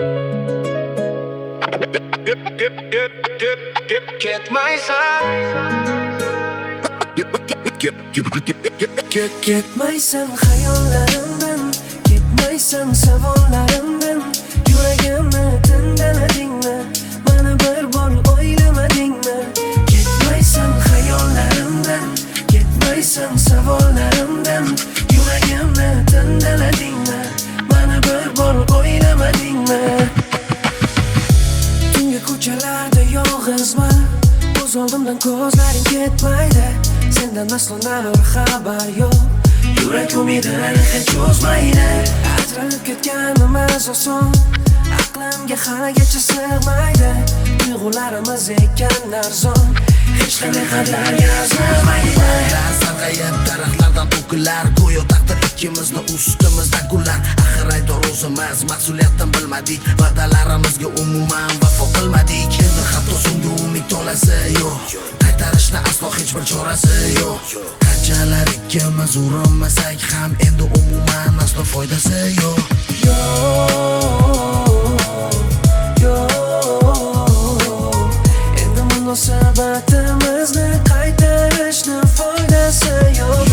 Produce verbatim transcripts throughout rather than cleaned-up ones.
Ketmaysan hayollarimdan, ketmaysan savollarimdan. Yuragimni tindaladingmi? Mana bir bor o'ylamadingmi? Ketmaysan hayollarimdan, ketmaysan savollarimdan. Yuragimni tindaladingmi? Mana bir bor o'ylamadingmi? Tungi ko'chalarda yolg'izman, ko'z oldimdan ko'zlaring ketmaydi. Sendan aslo bir xabar yo'q. Yurak umidini hech cho'zmaydi. Ajralib ketganimiz oson, aqlimga haligacha sig'maydi. Tuyg'ularimiz ekan arzon, hech qanday qadrga arzimaydi. Sarg'ayib daraxtlardan to'kilar, go'yo taqdir ikkimizni ustimizda gullar. Axir aydor o'zimiz mas'uliyatdan bilmadik, va'dalarimizga umuman vafo qilmadik. Endi hatto so'nggi umid tolasi yo'q, qaytarishni aslo hech bir chorasi yo'q. Qanchalar ikkimiz urinmasak ham endi umuman aslo foydasi yo'q. Endi munosabatimizni qaytarishni foydasi yo'q.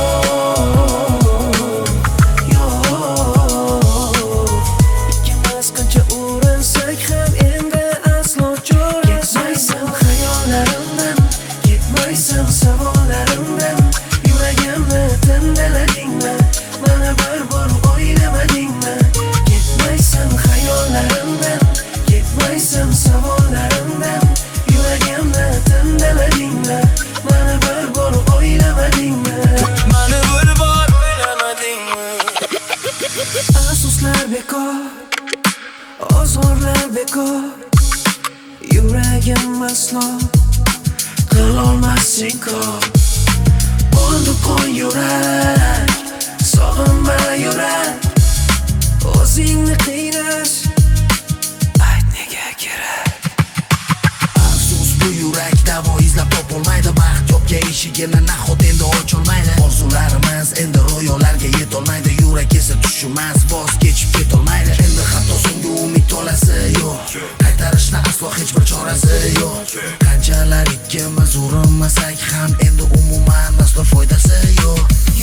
Ikkimiz qancha urinsak ham endi aslo chorasi. Ketmaysan hayollarimdan, ketmaysan savollarimdan. Yuragimni tindaladingmi? Mana bir bor o'ylamadingmi? Ketmaysan hayollarimdan, ketmaysan savollarimdan. Yuragimni tindaladingmi? Mana bir bor o'ylamadingmi? Mana bir bor o'ylamadingmi? Afsuslar bekor, ozorlar bekor. Yuragim aslo qilolmas inkor. Bo'ldi qo'y yurak, sog'inma yurak. O'zingni qiynash, ayt nega kerak? Afsus bu yurak davo izlab topolmaydi. Baxt yopga eshigini nahot endi ocholmaydi. Orzularimiz endi ro'yolarga yetolmaydi. Yurak esa tushmas, voz kechib ketolmaydi. Endi hatto so'nggi umid tolasi yo'q, qaytarishni aslo hech bir chorasi yo'q. Qanchalar ikkimiz urinmasak ham endi umuman aslo foydasi yo'q.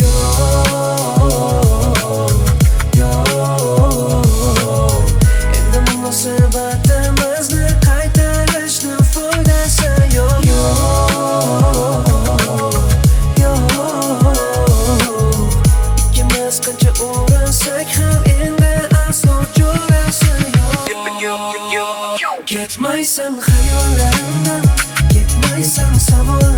Endi munosabatimizni qaytarishni foydasi yo'q. Ikkimiz qancha urinsak ham endi aslo chorasi yo'q. Ketmaysan hayollarimdan, ketmaysan savollarimdan.